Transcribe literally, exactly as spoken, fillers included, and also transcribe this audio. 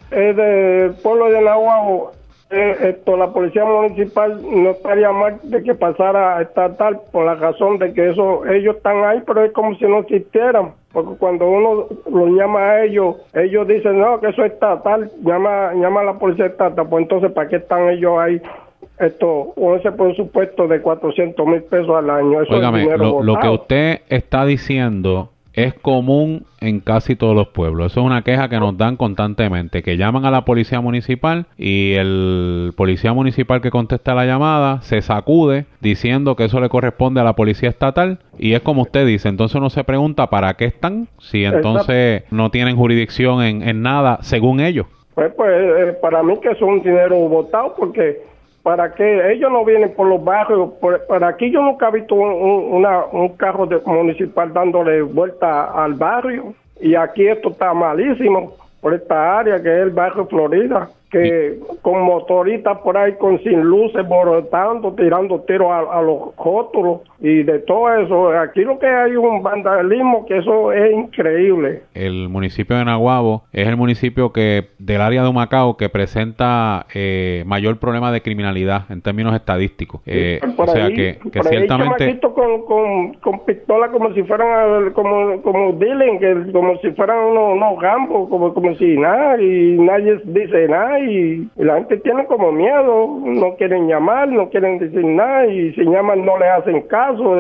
eh, del pueblo de Nahuatl, eh, esto, la policía municipal no estaría mal de que pasara a estatal por la razón de que eso ellos están ahí, pero es como si no existieran, porque cuando uno los llama a ellos, ellos dicen no, que eso es estatal, llama, llama a la policía estatal, pues entonces ¿para qué están ellos ahí? Esto, con ese presupuesto de cuatrocientos mil pesos al año. Eso Óigame, es dinero lo, lo que botado. usted está diciendo es común en casi todos los pueblos. Eso es una queja que nos dan constantemente, que llaman a la policía municipal y el policía municipal que contesta la llamada se sacude diciendo que eso le corresponde a la policía estatal y es como usted dice, entonces uno se pregunta ¿para qué están? Si entonces no tienen jurisdicción en, en nada según ellos. Pues, pues eh, para mí que eso es un dinero botado, porque para qué ellos no vienen por los barrios, por, para aquí yo nunca he visto un, un, una, un carro de, municipal dándole vuelta al barrio, y aquí esto está malísimo por esta área que es el barrio Florida, que con motoristas por ahí con sin luces, borotando, tirando tiros a, a los rótulos y de todo eso. Aquí lo que hay es un vandalismo que eso es increíble. El municipio de Naguabo es el municipio que del área de Humacao que presenta eh, mayor problema de criminalidad en términos estadísticos. Eh, Sí, o sea ahí, que, que por ahí ciertamente con, con, con pistola como si fueran como como Dylan, que como si fueran unos, unos gambos, como, como si nada, y nadie dice nada. Y, y la gente tiene como miedo, no quieren llamar, no quieren decir nada, y si llaman no le hacen caso.